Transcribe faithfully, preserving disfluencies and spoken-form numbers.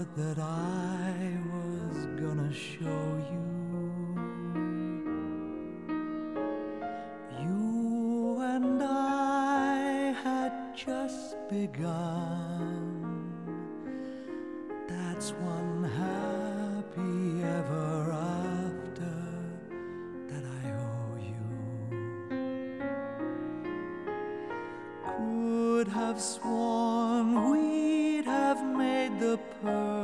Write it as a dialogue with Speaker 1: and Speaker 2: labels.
Speaker 1: that I was gonna show you. You and I had just begun. That's one happy ever after that I owe you. Could have sworn we'd have made the perfect